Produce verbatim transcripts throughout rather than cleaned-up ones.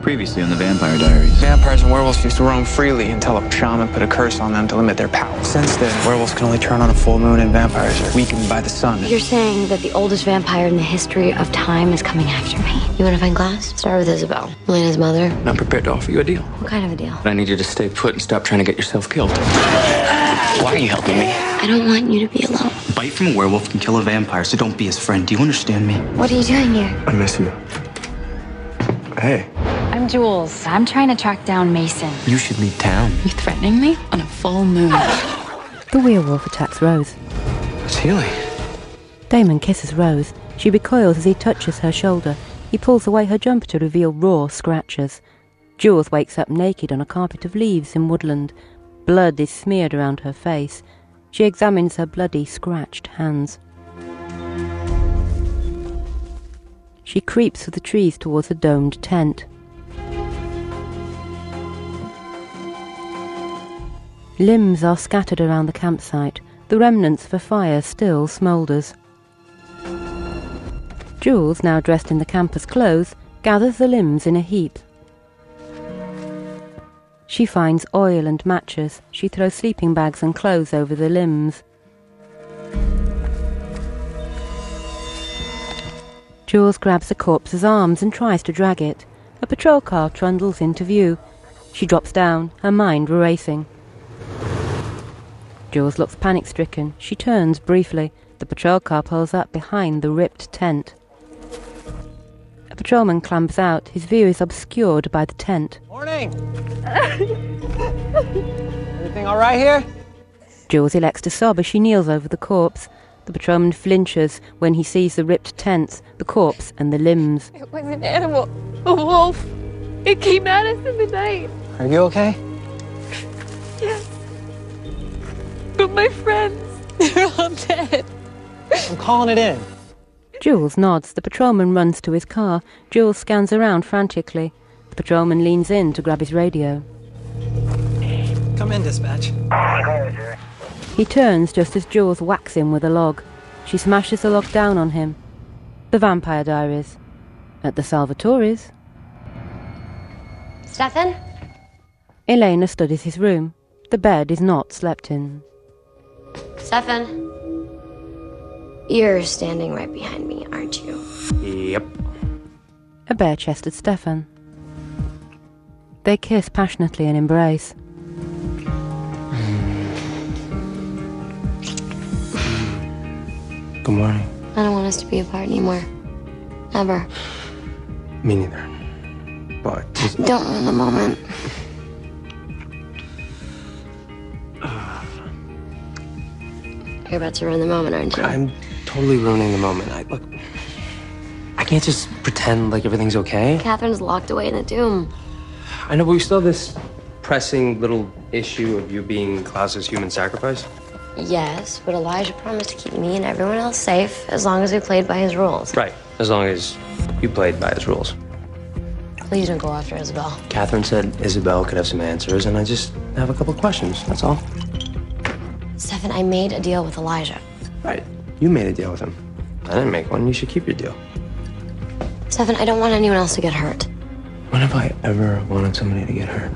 Previously on the Vampire Diaries. Vampires and werewolves used to roam freely until a shaman put a curse on them to limit their power. Since then, werewolves can only turn on a full moon and vampires are weakened by the sun. You're saying that the oldest vampire in the history of time is coming after me. You want to find Glass? Start with Isabel, Elena's mother. I'm prepared to offer you a deal. What kind of a deal? But I need you to stay put and stop trying to get yourself killed. Why are you helping me? I don't want you to be alone. A bite from a werewolf can kill a vampire, so don't be his friend. Do you understand me? What are you doing here? I miss you. Hey. I'm Jules. I'm trying to track down Mason. You should leave town. You threatening me on a full moon? The werewolf attacks Rose. It's healing. Damon kisses Rose. She recoils as he touches her shoulder. He pulls away her jumper to reveal raw scratches. Jules wakes up naked on a carpet of leaves in woodland. Blood is smeared around her face. She examines her bloody, scratched hands. She creeps through the trees towards a domed tent. Limbs are scattered around the campsite. The remnants of a fire still smoulders. Jules, now dressed in the camper's clothes, gathers the limbs in a heap. She finds oil and matches. She throws sleeping bags and clothes over the limbs. Jules grabs the corpse's arms and tries to drag it. A patrol car trundles into view. She drops down, her mind racing. Jules looks panic-stricken. She turns briefly. The patrol car pulls up behind the ripped tent. A patrolman clambers out. His view is obscured by the tent. Morning! Everything all right here? Jules elects to sob as she kneels over the corpse. The patrolman flinches when he sees the ripped tents, the corpse and the limbs. It was an animal. A wolf. It came at us in the night. Are you okay? Yes. But my friends, they're all dead. I'm calling it in. Jules nods. The patrolman runs to his car. Jules scans around frantically. The patrolman leans in to grab his radio. Come in, dispatch. He turns just as Jules whacks him with a log. She smashes the log down on him. The Vampire Diaries. At the Salvatore's. Stefan? Elena studies his room. The bed is not slept in. Stefan? You're standing right behind me, aren't you? Yep. A bare-chested Stefan. They kiss passionately and embrace. Good morning. I don't want us to be apart anymore. Ever. Me neither. But... Don't ruin the moment. You're about to ruin the moment, aren't you? I'm totally ruining the moment. I, look, I can't just pretend like everything's okay. Catherine's locked away in the tomb. I know, but we still have this pressing little issue of you being Klaus's human sacrifice. Yes, but Elijah promised to keep me and everyone else safe as long as we played by his rules. Right, as long as you played by his rules. Please don't go after Isabel. Catherine said Isabel could have some answers, and I just have a couple questions, that's all. Stefan, I made a deal with Elijah. Right, you made a deal with him. I didn't make one, you should keep your deal. Stefan, I don't want anyone else to get hurt. When have I ever wanted somebody to get hurt?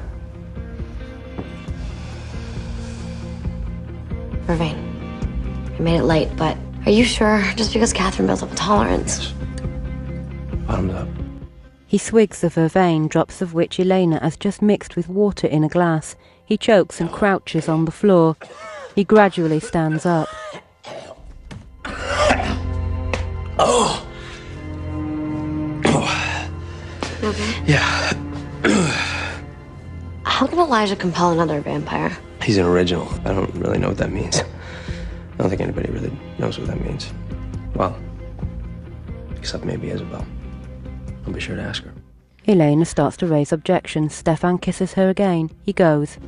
Vervain, I made it late, but are you sure? Just because Catherine built up a tolerance. Yes. Bottoms up. He swigs the vervain, drops of which Elena has just mixed with water in a glass. He chokes and crouches on the floor. He gradually stands up. Oh! Oh. Okay. Yeah. How can Elijah compel another vampire? He's an original. I don't really know what that means. I don't think anybody really knows what that means. Well, except maybe Isabel. I'll be sure to ask her. Elena starts to raise objections. Stefan kisses her again. He goes.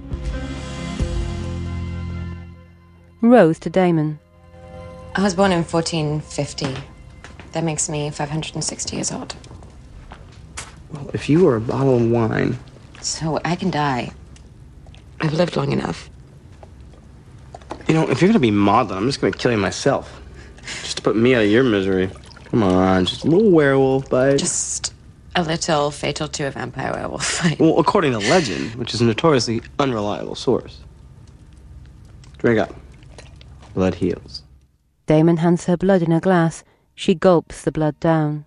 Rose to Damon. I was born in fourteen fifty. That makes me five hundred sixty years old. Well, if you were a bottle of wine... So I can die. I've lived long enough. You know, if you're gonna be maudlin, I'm just gonna kill you myself. Just to put me out of your misery. Come on, just a little werewolf bite. Just A little fatal to a vampire werewolf fight. Well, according to legend, which is a notoriously unreliable source. Drink up. Blood heals. Damon hands her blood in a glass. She gulps the blood down.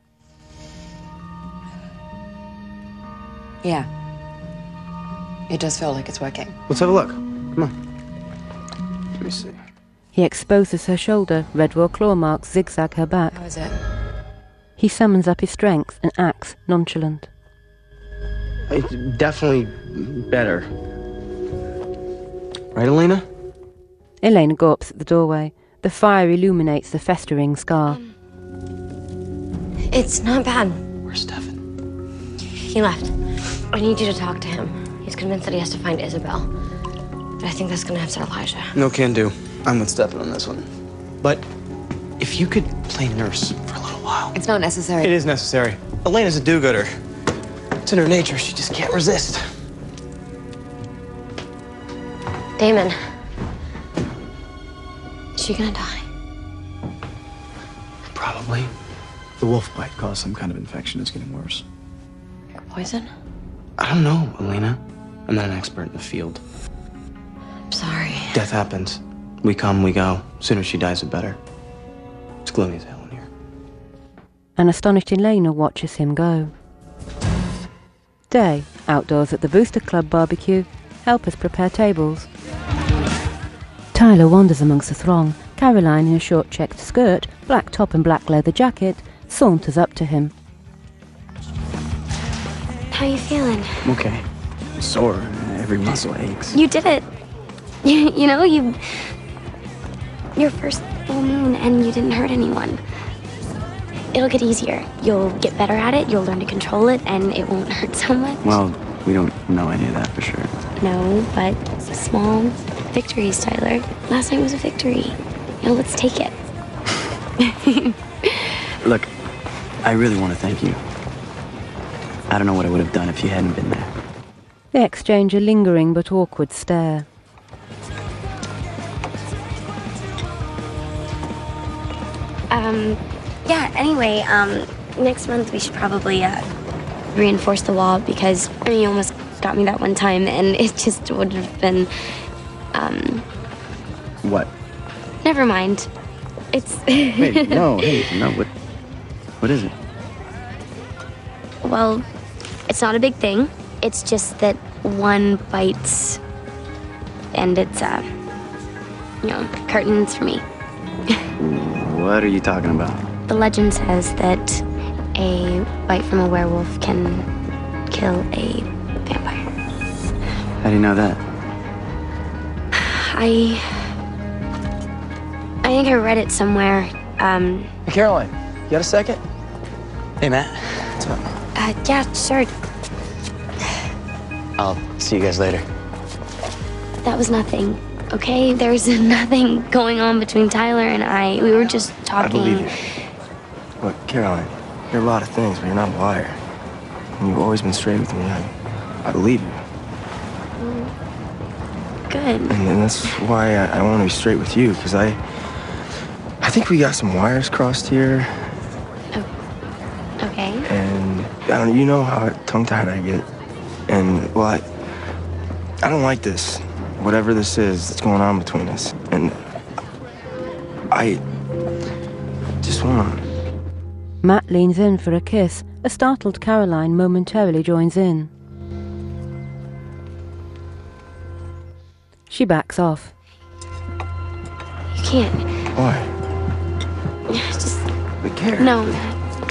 Yeah. It does feel like it's working. Let's have a look. Come on. Let me see. He exposes her shoulder. Red raw claw marks zigzag her back. How is it? He summons up his strength and acts nonchalant. It's definitely better. Right, Elena? Elena gawps at the doorway. The fire illuminates the festering scar. It's not bad. Where's Stefan? He left. I need you to talk to him. He's convinced that he has to find Isabel. But I think that's gonna upset Elijah. No can do. I'm with Stefan on this one. But if you could play nurse for a little while. It's not necessary. It is necessary. Elena's a do-gooder. It's in her nature. She just can't resist. Damon. Is she gonna die? Probably. The wolf bite caused some kind of infection. It's getting worse. Poison? I don't know, Elena. I'm not an expert in the field. I'm sorry. Death happens. We come, we go. Sooner she dies, the better. It's gloomy as hell in here. An astonished Elena watches him go. Day, outdoors at the Booster Club barbecue, helpers prepare tables. Tyler wanders amongst the throng. Caroline, in a short checked skirt, black top and black leather jacket, saunters up to him. How you feeling? I'm okay. I'm sore. Every muscle aches. You did it. You, you know, you... Your first full moon and you didn't hurt anyone. It'll get easier. You'll get better at it, you'll learn to control it, and it won't hurt so much. Well, we don't know any of that for sure. No, but small victories, Tyler. Last night was a victory. You know, let's take it. Look, I really want to thank you. I don't know what I would have done if you hadn't been there. They exchange a lingering but awkward stare. Um, yeah, anyway, um, next month we should probably, uh, reinforce the wall because, I mean, you almost got me that one time and it just would have been, um... What? Never mind. It's... Wait, no, hey, no, what... What is it? Well, it's not a big thing. It's just that one bites and it's, uh, you know, curtains for me. What are you talking about? The legend says that a bite from a werewolf can kill a vampire. How do you know that? I... I think I read it somewhere. Um... Hey, Caroline, you got a second? Hey, Matt. What's up? Uh, yeah, sure. I'll see you guys later. That was nothing, okay? There's nothing going on between Tyler and I. We were just talking. I believe you. Look, Caroline, you're a lot of things, but you're not a liar. And you've always been straight with me. I, I believe you. Good. And, and that's why I, I want to be straight with you, because I... I think we got some wires crossed here. Oh, okay. And, I don't you know how tongue-tied I get. And, well, I... I don't like this. Whatever this is that's going on between us. And... I... just want to... Matt leans in for a kiss. A startled Caroline momentarily joins in. She backs off. You can't. Why? Just... But Care. No, Matt,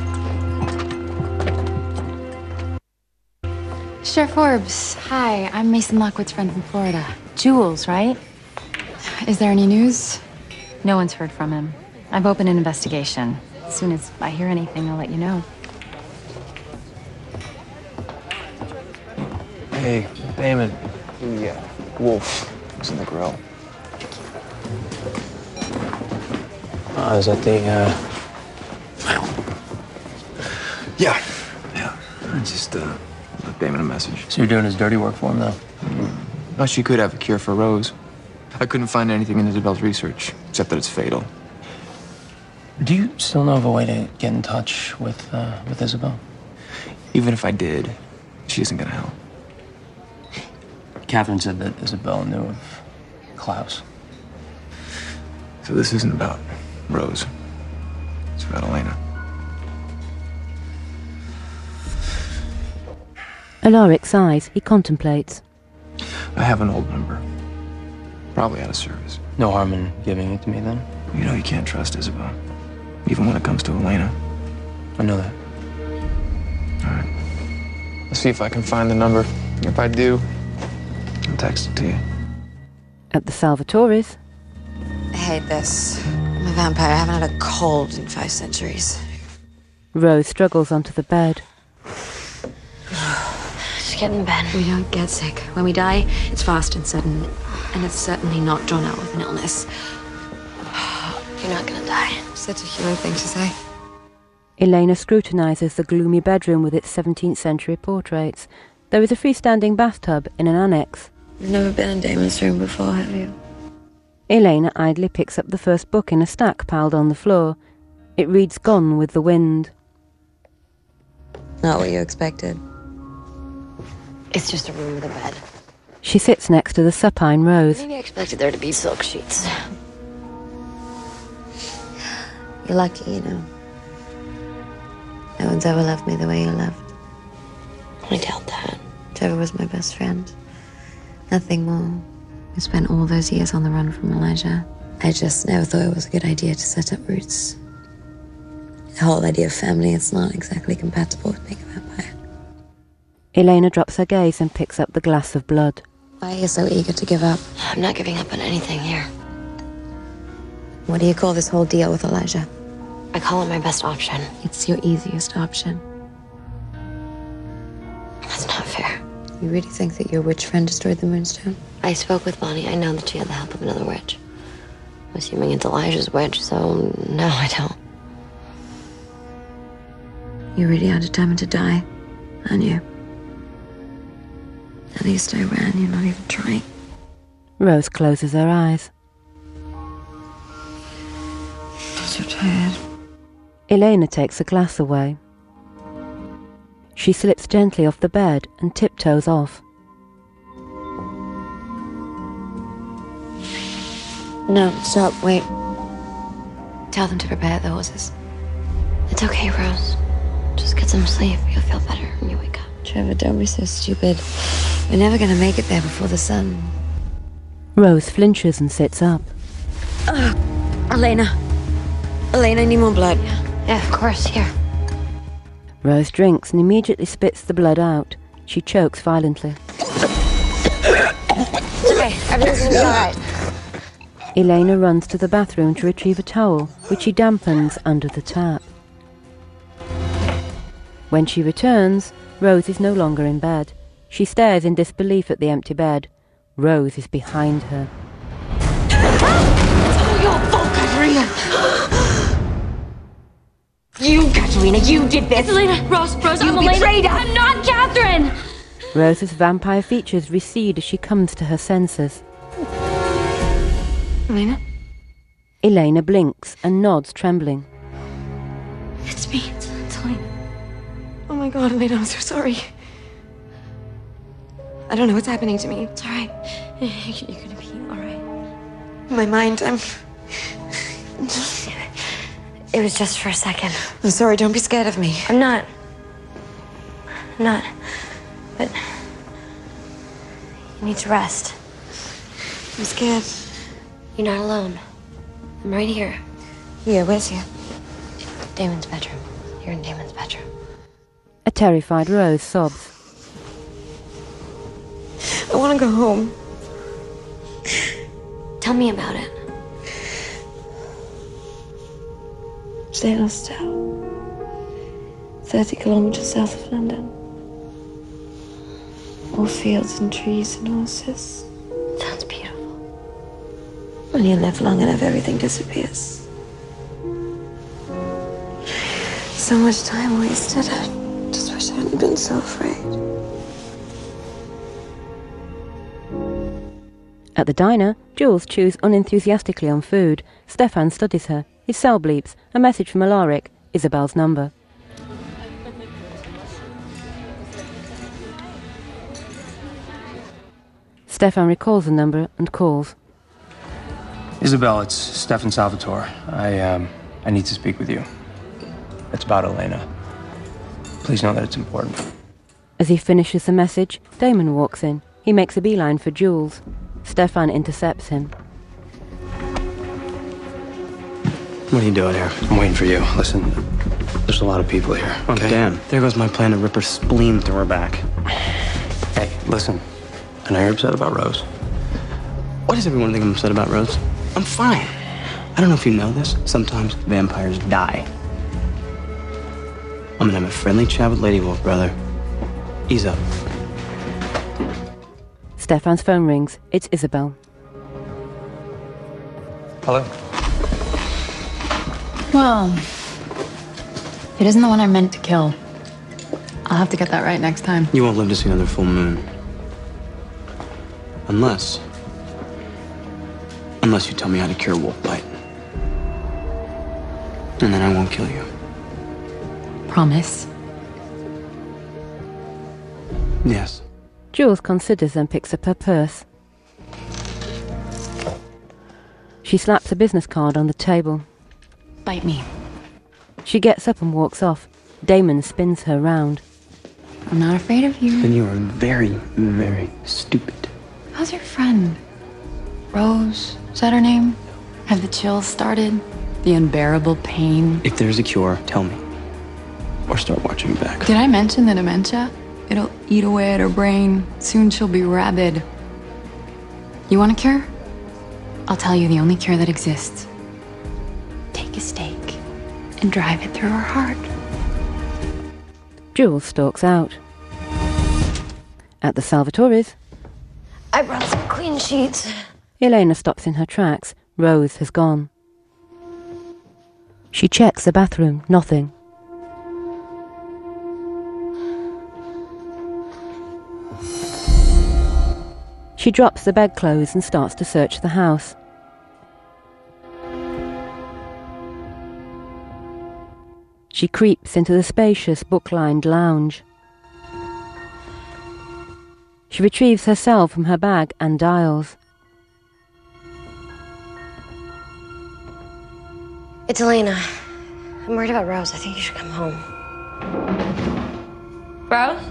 okay? Sheriff Forbes, hi. I'm Mason Lockwood's friend from Florida. Jules, right? Is there any news? No one's heard from him. I've opened an investigation. As soon as I hear anything, I'll let you know. Hey, Damon. The uh, wolf was in the grill. Oh, is that the, uh... Yeah. Yeah. I just, uh, left Damon a message. So you're doing his dirty work for him now? Mm. Well, she could have a cure for Rose. I couldn't find anything in Isabel's research, except that it's fatal. Do you still know of a way to get in touch with, uh, with Isabel? Even if I did, she isn't gonna help. Catherine said that Isabel knew of Klaus. So this isn't about Rose. It's about Elena. Alaric sighs. He contemplates. I have an old number. Probably out of service. No harm in giving it to me, then? You know you can't trust Isabel. Even when it comes to Elena. I know that. All right. I'll see if I can find the number. If I do, I'll text it to you. At the Salvatore's. I hate this. I'm a vampire. I haven't had a cold in five centuries. Rose struggles onto the bed. Just get in bed. We don't get sick. When we die, it's fast and sudden. And it's certainly not drawn out with an illness. You're not gonna die. Such a human thing to say. Elena scrutinises the gloomy bedroom with its seventeenth century portraits. There is a freestanding bathtub in an annex. You've never been in Damon's room before, have you? Elena idly picks up the first book in a stack piled on the floor. It reads Gone with the Wind. Not what you expected. It's just a room with a bed. She sits next to the supine Rose. Maybe I expected there to be silk sheets. You're lucky, you know. No one's ever loved me the way you loved. I doubt that. Trevor was my best friend. Nothing more. I spent all those years on the run from Elijah. I just never thought it was a good idea to set up roots. The whole idea of family, it's not exactly compatible with being a vampire. Elena drops her gaze and picks up the glass of blood. Why are you so eager to give up? I'm not giving up on anything here. What do you call this whole deal with Elijah? I call it my best option. It's your easiest option. That's not fair. You really think that your witch friend destroyed the Moonstone? I spoke with Bonnie. I know that she had the help of another witch. I'm assuming it's Elijah's witch, so no, I don't. You really are determined to die, aren't you? At least I ran. You're not even trying. Rose closes her eyes. I'm so tired. Elena takes a glass away. She slips gently off the bed and tiptoes off. No, stop, wait. Tell them to prepare the horses. It's okay, Rose. Just get some sleep. You'll feel better when you wake up. Trevor, don't be so stupid. We're never gonna make it there before the sun. Rose flinches and sits up. Uh, Elena. Elena, I need more blood. Yeah, yeah, of course, here. Rose drinks and immediately spits the blood out. She chokes violently. It's okay. Everything's gonna be alright. Elena runs to the bathroom to retrieve a towel, which she dampens under the tap. When she returns, Rose is no longer in bed. She stares in disbelief at the empty bed. Rose is behind her. It's all your fault, Katerina! You, Katerina, you did this! Elena, Rose, Rose, You I'm Elena. betrayed us. I'm not Catherine! Rose's vampire features recede as she comes to her senses. Elena? Elena blinks and nods, trembling. It's me. It's, it's Elena. Oh my god, Elena, I'm so sorry. I don't know what's happening to me. It's alright. You're gonna be alright. In my mind, I'm... It was just for a second. I'm sorry, don't be scared of me. I'm not. I'm not. But... you need to rest. I'm scared. You're not alone. I'm right here. Here, where's here? Damon's bedroom. You're in Damon's bedroom. A terrified Rose sobs. I want to go home. Tell me about it. Sailorstown. thirty kilometers south of London. All fields and trees and horses. Sounds beautiful. When you live long enough, everything disappears. So much time wasted. I just wish I hadn't been so afraid. At the diner, Jules chews unenthusiastically on food. Stefan studies her. His cell bleeps. A message from Alaric. Isabel's number. Stefan recalls the number and calls. Isabel, it's Stefan Salvatore. I, um, I need to speak with you. It's about Elena. Please know that it's important. As he finishes the message, Damon walks in. He makes a beeline for Jules. Stefan intercepts him. What are you doing here? I'm waiting for you. Listen, there's a lot of people here, okay? Oh, damn. There goes my plan to rip her spleen through her back. Hey, listen. I know you're upset about Rose. Why does everyone think I'm upset about Rose? I'm fine. I don't know if you know this. Sometimes vampires die. I'm gonna have a friendly chat with Lady Wolf, brother. Ease up. Stefan's phone rings. It's Isabel. Hello? Well, it isn't the one I meant to kill. I'll have to get that right next time. You won't live to see another full moon. Unless... Unless you tell me how to cure wolf bite. And then I won't kill you. Promise? Yes. Jules considers and picks up her purse. She slaps a business card on the table. Bite me. She gets up and walks off. Damon spins her round. I'm not afraid of you. Then you are very, very stupid. How's your friend? Rose? Is that her name? Have the chills started? The unbearable pain? If there's a cure, tell me. Or start watching back. Did I mention the dementia? It'll eat away at her brain. Soon she'll be rabid. You want a cure? I'll tell you the only cure that exists. Take a stake and drive it through her heart. Jules stalks out. At the Salvatore's, I brought some clean sheets. Elena stops in her tracks. Rose has gone. She checks the bathroom. Nothing. She drops the bedclothes and starts to search the house. She creeps into the spacious, book-lined lounge. She retrieves her cell from her bag and dials. It's Elena. I'm worried about Rose. I think you should come home. Rose?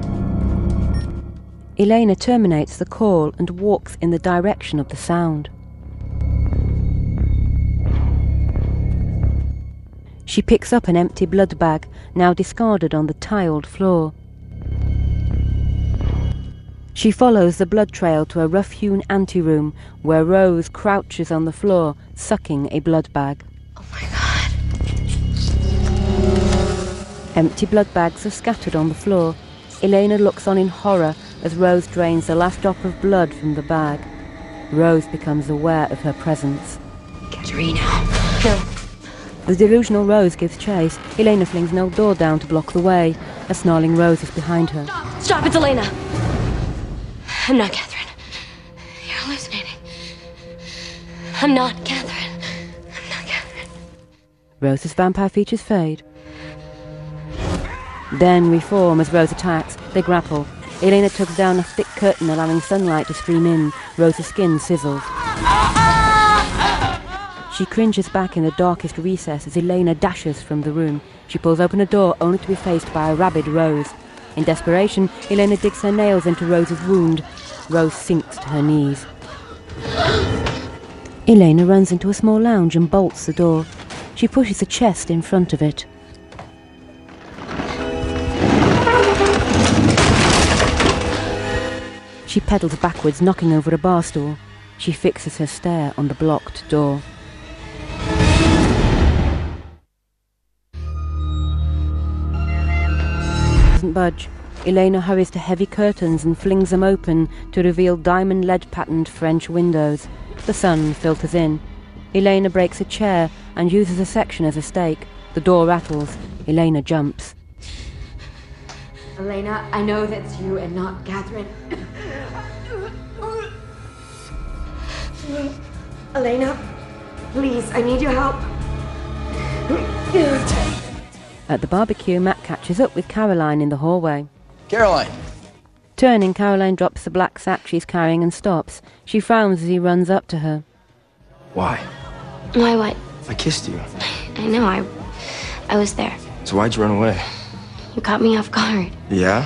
Elena terminates the call and walks in the direction of the sound. She picks up an empty blood bag, now discarded on the tiled floor. She follows the blood trail to a rough-hewn anteroom where Rose crouches on the floor, sucking a blood bag. Oh my God. Empty blood bags are scattered on the floor. Elena looks on in horror as Rose drains the last drop of blood from the bag. Rose becomes aware of her presence. Katerina. No. The delusional Rose gives chase. Elena flings an old door down to block the way. A snarling Rose is behind her. Stop! Stop, it's Elena! I'm not Catherine. You're hallucinating. I'm not Catherine. I'm not Catherine. Rose's vampire features fade. Then reform as Rose attacks. They grapple. Elena tugs down a thick curtain, allowing sunlight to stream in. Rose's skin sizzles. She cringes back in the darkest recess as Elena dashes from the room. She pulls open a door, only to be faced by a rabid Rose. In desperation, Elena digs her nails into Rose's wound. Rose sinks to her knees. Elena runs into a small lounge and bolts the door. She pushes a chest in front of it. She pedals backwards, knocking over a bar stool. She fixes her stare on the blocked door. Doesn't budge. Elena hurries to heavy curtains and flings them open to reveal diamond lead-patterned French windows. The sun filters in. Elena breaks a chair and uses a section as a stake. The door rattles. Elena jumps. Elena, I know that's you and not Catherine. Elena, please, I need your help. At the barbecue, Matt catches up with Caroline in the hallway. Caroline, Turning, Caroline drops the black sack she's carrying and stops. She frowns as he runs up to her. Why? Why what? I kissed you. I know, I I was there. So why'd you run away? You caught me off guard. Yeah?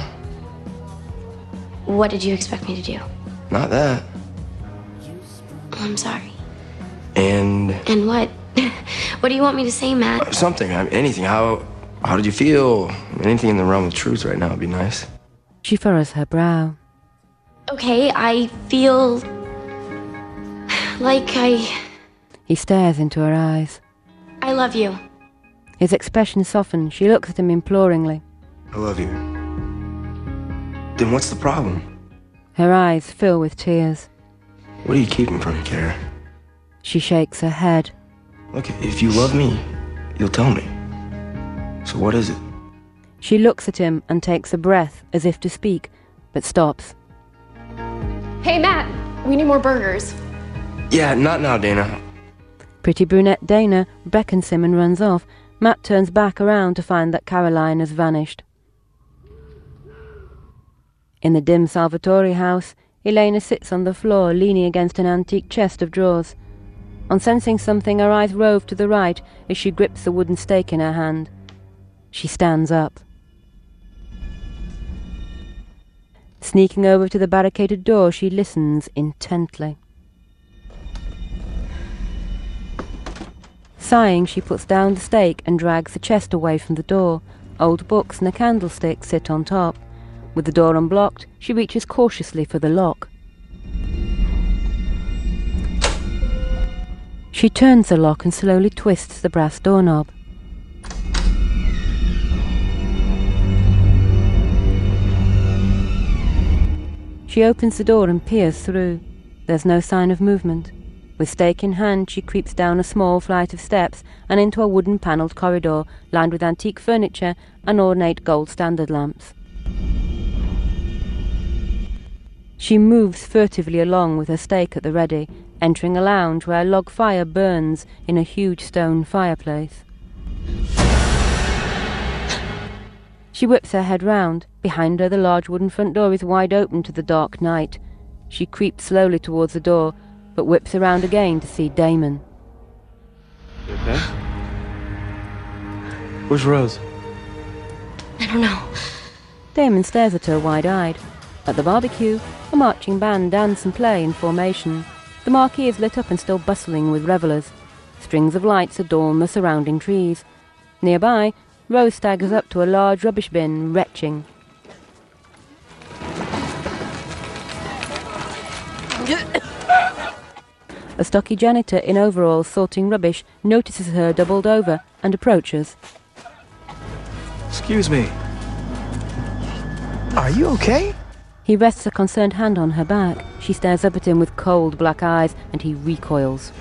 What did you expect me to do? Not that. I'm sorry. And... And what? What do you want me to say, Matt? Something, I mean, anything. How, how did you feel? Anything in the realm of truth right now would be nice. She furrows her brow. Okay, I feel... like I... He stares into her eyes. I love you. His expression softens. She looks at him imploringly. I love you. Then what's the problem? Her eyes fill with tears. What are you keeping from me, Kara? She shakes her head. Look, if you love me, you'll tell me. So what is it? She looks at him and takes a breath as if to speak, but stops. Hey, Matt, we need more burgers. Yeah, not now, Dana. Pretty brunette Dana beckons him and runs off. Matt turns back around to find that Caroline has vanished. In the dim Salvatore house, Elena sits on the floor, leaning against an antique chest of drawers. On sensing something, her eyes rove to the right as she grips the wooden stake in her hand. She stands up. Sneaking over to the barricaded door, she listens intently. Sighing, she puts down the stake and drags the chest away from the door. Old books and a candlestick sit on top. With the door unblocked, she reaches cautiously for the lock. She turns the lock and slowly twists the brass doorknob. She opens the door and peers through. There's no sign of movement. With stake in hand, she creeps down a small flight of steps and into a wooden panelled corridor lined with antique furniture and ornate gold standard lamps. She moves furtively along with her stake at the ready, entering a lounge where a log fire burns in a huge stone fireplace. She whips her head round. Behind her, the large wooden front door is wide open to the dark night. She creeps slowly towards the door, but whips around again to see Damon. You okay? Where's Rose? I don't know. Damon stares at her wide-eyed. At the barbecue, a marching band dance and play in formation. The marquee is lit up and still bustling with revellers. Strings of lights adorn the surrounding trees. Nearby, Rose staggers up to a large rubbish bin, retching. A stocky janitor in overalls sorting rubbish notices her doubled over and approaches. Excuse me. Are you okay? He rests a concerned hand on her back. She stares up at him with cold black eyes, and he recoils.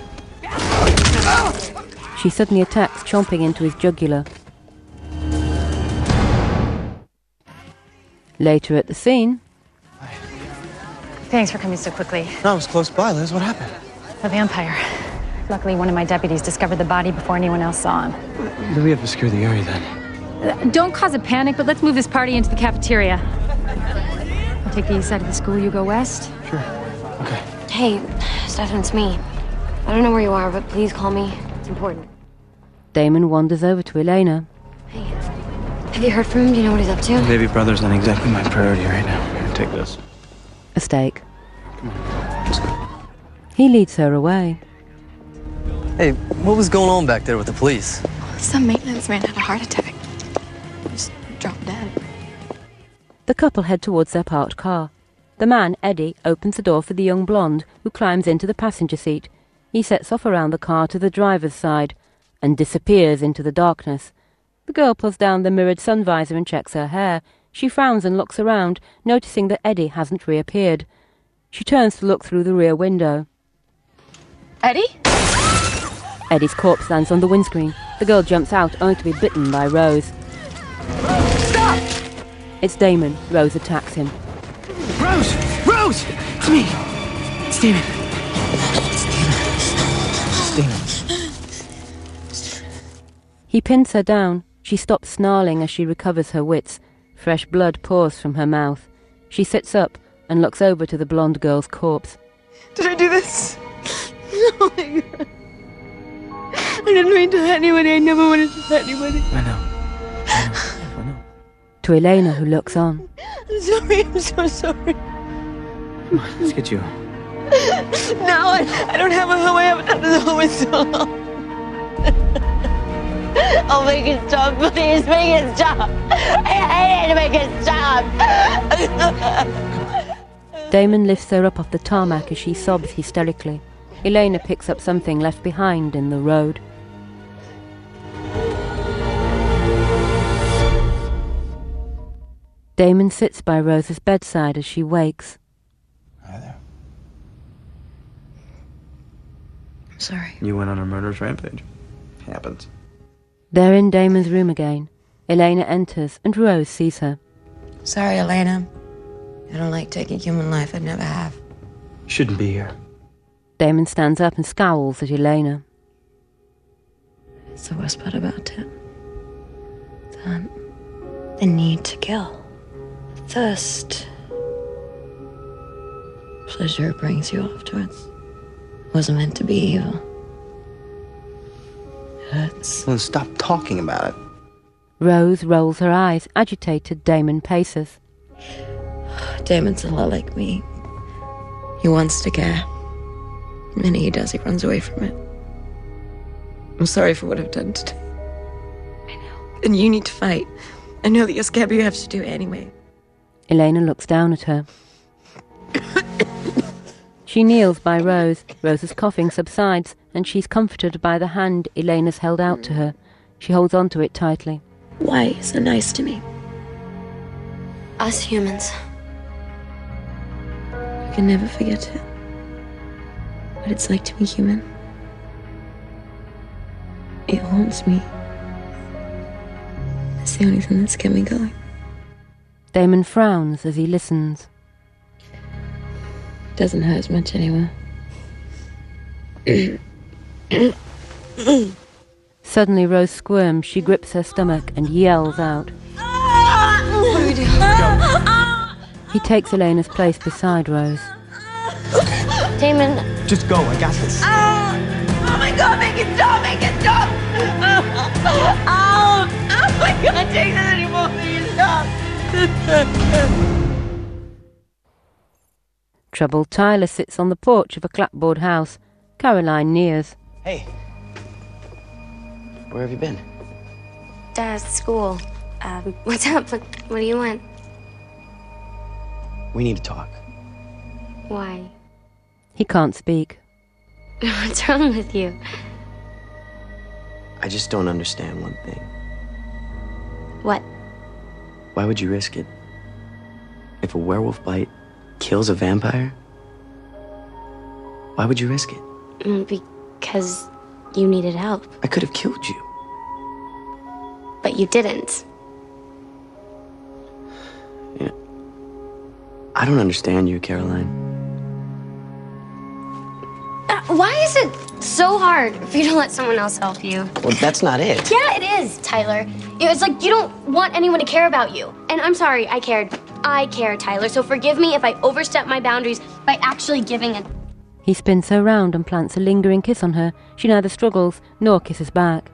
She suddenly attacks, chomping into his jugular. Later at the scene... Thanks for coming so quickly. No, I was close by, Liz. What happened? A vampire. Luckily, one of my deputies discovered the body before anyone else saw him. Then we have to secure the area then. Uh, don't cause a panic, but let's move this party into the cafeteria. I'll take the east side of the school, you go west. Sure. Okay. Hey, Stefan, it's me. I don't know where you are, but please call me. It's important. Damon wanders over to Elena. Hey, have you heard from him? Do you know what he's up to? Baby brother's not exactly my priority right now. Here, take this. A steak. Come on, let's go. He leads her away. Hey, what was going on back there with the police? Some maintenance man had a heart attack. Just dropped dead. The couple head towards their parked car. The man, Eddie, opens the door for the young blonde, who climbs into the passenger seat. He sets off around the car to the driver's side and disappears into the darkness. The girl pulls down the mirrored sun visor and checks her hair. She frowns and looks around, noticing that Eddie hasn't reappeared. She turns to look through the rear window. Eddie? Eddie's corpse lands on the windscreen. The girl jumps out, only to be bitten by Rose. Stop! It's Damon. Rose attacks him. Rose! Rose! It's me! It's Damon. It's Damon. It's Damon. He pins her down. She stops snarling as she recovers her wits. Fresh blood pours from her mouth. She sits up and looks over to the blonde girl's corpse. Did I do this? Oh my God. I didn't mean to hurt anybody. I never wanted to hurt anybody. I know. I know. I know. To Elena, who looks on. I'm sorry. I'm so sorry. Come on, let's get you home. No, I, I don't have a home. I haven't done this home in so long. I'll make it stop. Please make it stop. I, I need to make it stop. Damon lifts her up off the tarmac as she sobs hysterically. Elena picks up something left behind in the road. Damon sits by Rose's bedside as she wakes. Hi there. I'm sorry. You went on a murderous rampage. Happens. They're in Damon's room again. Elena enters and Rose sees her. Sorry, Elena. I don't like taking human life. I never have. Shouldn't be here. Damon stands up and scowls at Elena. It's the worst part about it. The, the need to kill. Thirst. Pleasure brings you afterwards. It wasn't meant to be evil. It hurts. Well, stop talking about it. Rose rolls her eyes. Agitated, Damon paces. Damon's a lot like me. He wants to care. The minute he does, he runs away from it. I'm sorry for what I've done today. I know. And you need to fight. I know that you're scared, but you have to do it anyway. Elena looks down at her. She kneels by Rose. Rose's coughing subsides, and she's comforted by the hand Elena's held out to her. She holds on to it tightly. Why are you so nice to me? Us humans. I can never forget it. What it's like to be human. It haunts me. It's the only thing that's kept me going. Damon frowns as he listens. Doesn't hurt as much anymore. Suddenly Rose squirms. She grips her stomach and yells out. What do we do? He takes Elena's place beside Rose. Damon. Just go, I got this. Oh, oh my God, make it stop, make it stop. Oh, oh, oh I can't take this anymore, make it stop. Troubled Tyler sits on the porch of a clapboard house. Caroline nears. Hey. Where have you been? Dad's school. Um, what's up? What, what do you want? We need to talk. Why? He can't speak. What's wrong with you? I just don't understand one thing. What? Why would you risk it? If a werewolf bite kills a vampire, why would you risk it? Mm, Because you needed help. I could have killed you. But you didn't. Yeah. I don't understand you, Caroline. Uh, why is it so hard for you to let someone else help you? Well, that's not it. Yeah, it is, Tyler. It's like you don't want anyone to care about you. And I'm sorry, I cared. I care, Tyler. So forgive me if I overstep my boundaries by actually giving a... He spins her round and plants a lingering kiss on her. She neither struggles nor kisses back.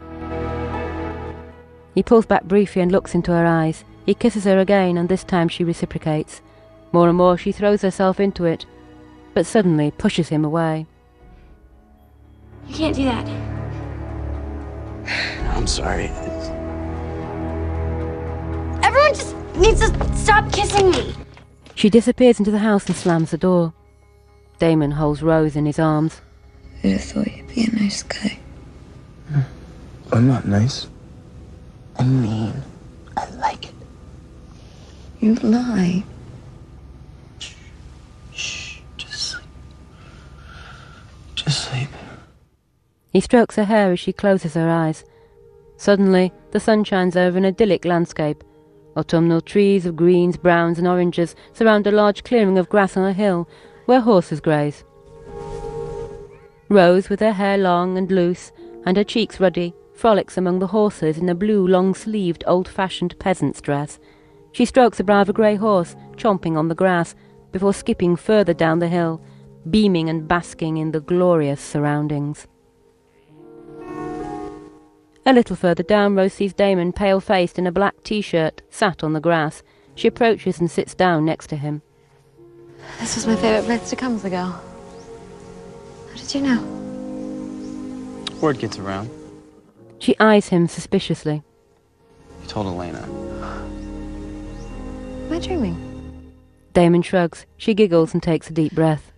He pulls back briefly and looks into her eyes. He kisses her again, and this time she reciprocates. More and more she throws herself into it, but suddenly pushes him away. You can't do that. I'm sorry. Everyone just needs to stop kissing me. She disappears into the house and slams the door. Damon holds Rose in his arms. Who'd have thought you'd be a nice guy? I'm not nice. I mean, I like it. You lie. Shh, just sleep. Just sleep. He strokes her hair as she closes her eyes. Suddenly, the sun shines over an idyllic landscape. Autumnal trees of greens, browns and oranges surround a large clearing of grass on a hill where horses graze. Rose, with her hair long and loose and her cheeks ruddy, frolics among the horses in a blue long-sleeved old-fashioned peasant's dress. She strokes the brow of a grey horse, chomping on the grass, before skipping further down the hill, beaming and basking in the glorious surroundings. A little further down, Rose sees Damon, pale-faced in a black t-shirt, sat on the grass. She approaches and sits down next to him. This was my favorite place to come as a girl. How did you know? Word gets around. She eyes him suspiciously. You told Elena. Am I dreaming? Damon shrugs. She giggles and takes a deep breath.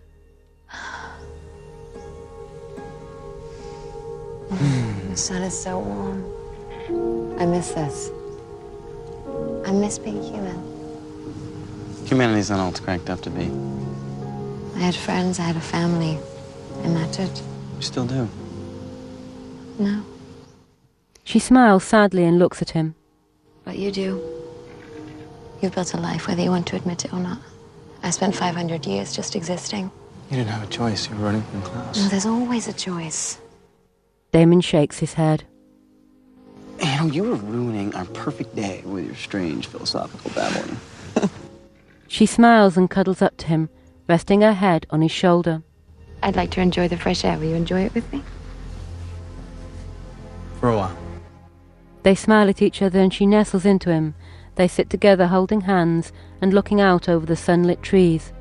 The sun is so warm. I miss this. I miss being human. Humanity's not all it's cracked up to be. I had friends, I had a family, and that's it. You still do. No. She smiles sadly and looks at him. But you do. You've built a life, whether you want to admit it or not. I spent five hundred years just existing. You didn't have a choice. You were running from Klaus. No, there's always a choice. Damon shakes his head. You know, you were ruining our perfect day with your strange philosophical babbling. She smiles and cuddles up to him, resting her head on his shoulder. I'd like to enjoy the fresh air. Will you enjoy it with me? For a while. They smile at each other and she nestles into him. They sit together holding hands and looking out over the sunlit trees.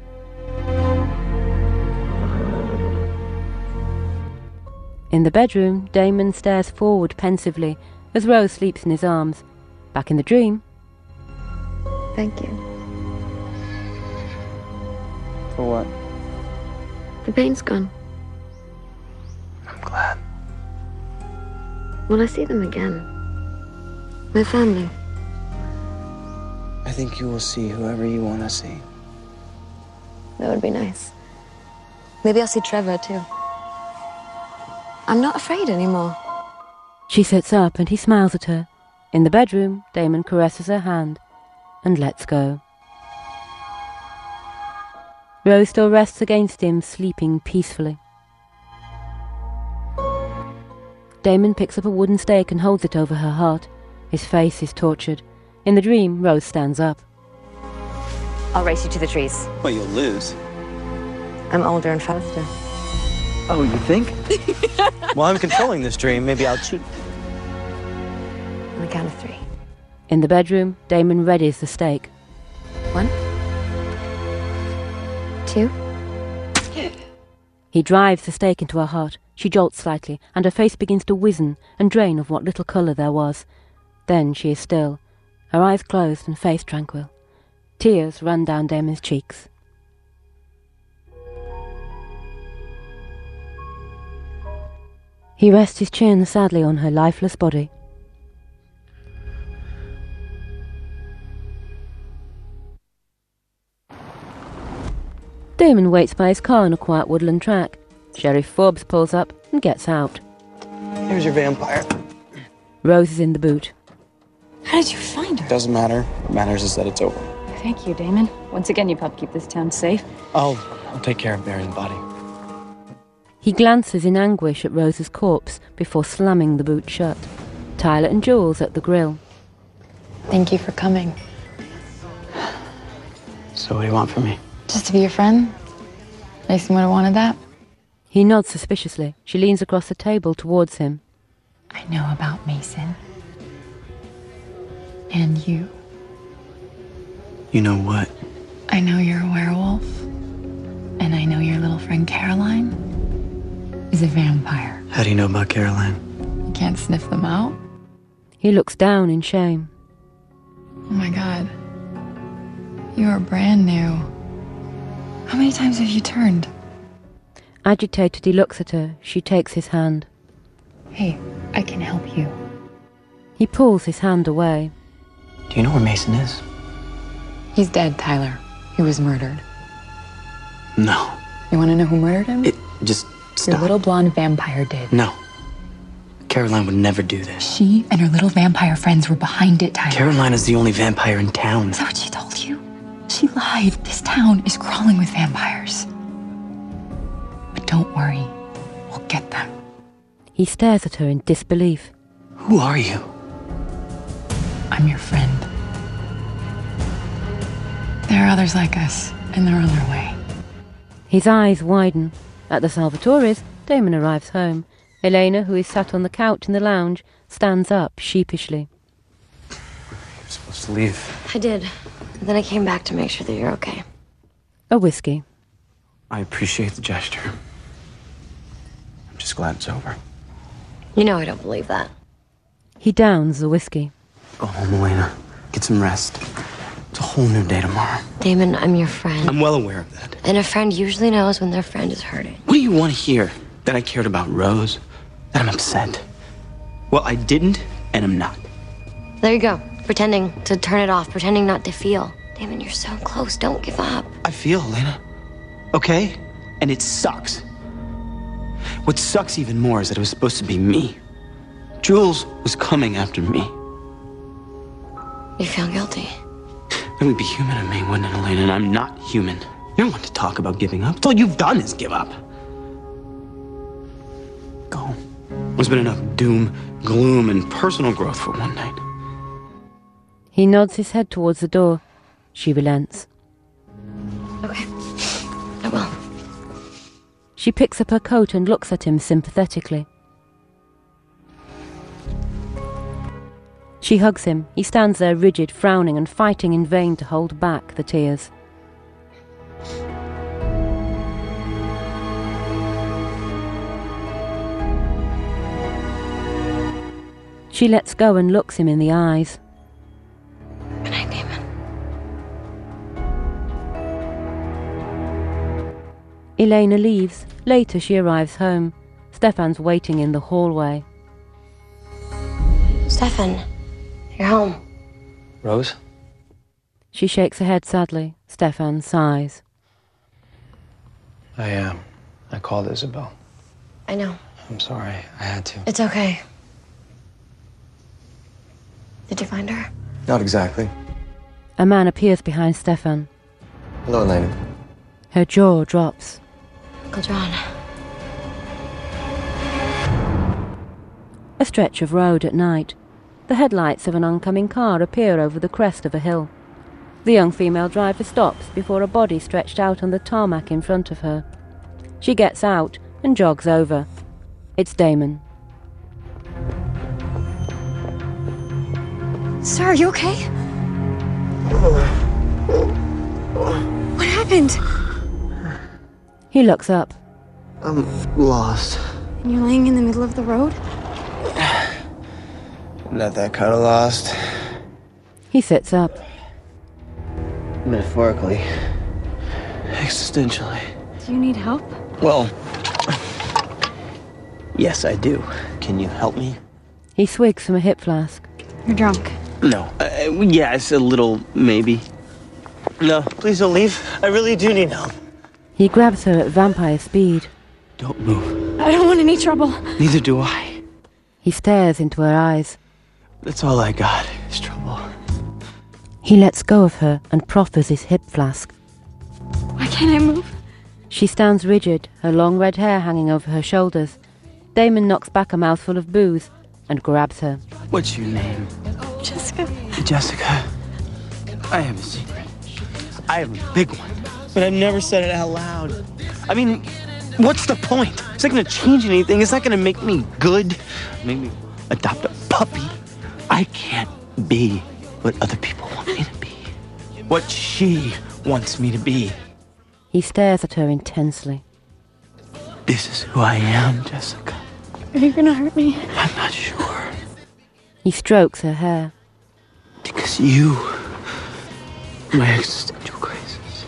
In the bedroom, Damon stares forward pensively as Rose sleeps in his arms. Back in the dream. Thank you. For what? The pain's gone. I'm glad. Will I see them again? My family. I think you will see whoever you want to see. That would be nice. Maybe I'll see Trevor, too. I'm not afraid anymore. She sits up and he smiles at her. In the bedroom, Damon caresses her hand and lets go. Rose still rests against him, sleeping peacefully. Damon picks up a wooden stake and holds it over her heart. His face is tortured. In the dream, Rose stands up. I'll race you to the trees. Well, you'll lose. I'm older and faster. Oh, you think? Well, I'm controlling this dream. Maybe I'll cheat. On the count of three. In the bedroom, Damon readies the stake. One. Two. He drives the stake into her heart. She jolts slightly, and her face begins to wizen and drain of what little colour there was. Then she is still, her eyes closed and face tranquil. Tears run down Damon's cheeks. He rests his chin sadly on her lifeless body. Damon waits by his car on a quiet woodland track. Sheriff Forbes pulls up and gets out. Here's your vampire. Rose is in the boot. How did you find her? Doesn't matter. What matters is that it's over. Thank you, Damon. Once again, you've helped keep this town safe. I'll, I'll take care of burying the body. He glances in anguish at Rose's corpse before slamming the boot shut. Tyler and Jules at the grill. Thank you for coming. So what do you want from me? Just to be your friend? Mason would have wanted that. He nods suspiciously. She leans across the table towards him. I know about Mason. And you. You know what? I know you're a werewolf. And I know your little friend Caroline is a vampire. How do you know about Caroline? You can't sniff them out? He looks down in shame. Oh my god. You are brand new. How many times have you turned? Agitated, he looks at her. She takes his hand. Hey, I can help you. He pulls his hand away. Do you know where Mason is? He's dead, Tyler. He was murdered. No. You want to know who murdered him? It just stop. Your little blonde vampire did. No. Caroline would never do this. She and her little vampire friends were behind it, Tyler. Caroline is the only vampire in town. Is that what she told you? She lied. This town is crawling with vampires. But don't worry. We'll get them. He stares at her in disbelief. Who are you? I'm your friend. There are others like us, and they're on their way. His eyes widen. At the Salvatore's, Damon arrives home. Elena, who is sat on the couch in the lounge, stands up sheepishly. You're supposed to leave. I did. And then I came back to make sure that you're okay. A whiskey. I appreciate the gesture. I'm just glad it's over. You know I don't believe that. He downs the whiskey. Go home, Elena. Get some rest. It's a whole new day tomorrow. Damon, I'm your friend. I'm well aware of that. And a friend usually knows when their friend is hurting. What do you want to hear? That I cared about Rose? That I'm upset? Well, I didn't, and I'm not. There you go. Pretending to turn it off, pretending not to feel. Damon, you're so close. Don't give up. I feel, Elena. Okay? And it sucks. What sucks even more is that it was supposed to be me. Jules was coming after me. You feel guilty. It would be human of me, wouldn't it, Elena? And I'm not human. You don't want to talk about giving up. It's all you've done is give up. Go home. There's been enough doom, gloom, and personal growth for one night. He nods his head towards the door. She relents. Okay. I will. She picks up her coat and looks at him sympathetically. She hugs him. He stands there rigid, frowning and fighting in vain to hold back the tears. She lets go and looks him in the eyes. Good night, Damon. Elena leaves. Later she arrives home. Stefan's waiting in the hallway. Stefan, you're home. Rose? She shakes her head sadly. Stefan sighs. I, uh, I called Isabel. I know. I'm sorry. I had to. It's okay. Did you find her? Not exactly. A man appears behind Stefan. Hello, Elena. Her jaw drops. Uncle John. A stretch of road at night. The headlights of an oncoming car appear over the crest of a hill. The young female driver stops before a body stretched out on the tarmac in front of her. She gets out and jogs over. It's Damon. Sir, are you okay? What happened? He looks up. I'm lost. And you're laying in the middle of the road? Not that kind of lost. He sits up. Metaphorically. Existentially. Do you need help? Well, yes, I do. Can you help me? He swigs from a hip flask. You're drunk. No. Uh, yeah, it's a little, maybe. No, please don't leave. I really do need help. He grabs her at vampire speed. Don't move. I don't want any trouble. Neither do I. He stares into her eyes. That's all I got, is trouble. He lets go of her and proffers his hip flask. Why can't I move? She stands rigid, her long red hair hanging over her shoulders. Damon knocks back a mouthful of booze and grabs her. What's your name? Jessica. Jessica. I have a secret. I have a big one, but I've never said it out loud. I mean, what's the point? It's not gonna change anything. It's not gonna make me good. Make me adopt a puppy. I can't be what other people want me to be. What she wants me to be. He stares at her intensely. This is who I am, Jessica. Are you gonna hurt me? I'm not sure. He strokes her hair. Because you are my existential crisis.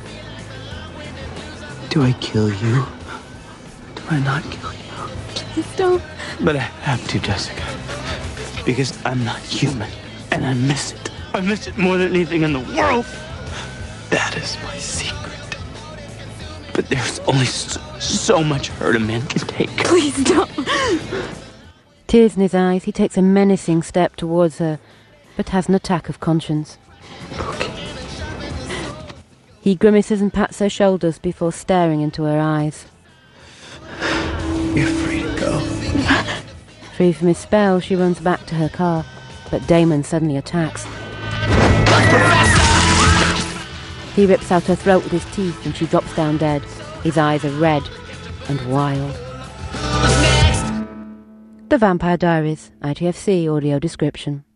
Do I kill you? Do I not kill you? Please don't. But I have to, Jessica. Because I'm not human. And I miss it. I miss it more than anything in the world. That is my secret. But there's only so, so much hurt a man can take. Please don't. Tears in his eyes, he takes a menacing step towards her, but has an attack of conscience. Okay. He grimaces and pats her shoulders before staring into her eyes. You're free to go. Free from his spell, she runs back to her car, but Damon suddenly attacks. He rips out her throat with his teeth and she drops down dead. His eyes are red and wild. The Vampire Diaries, I T F C audio description.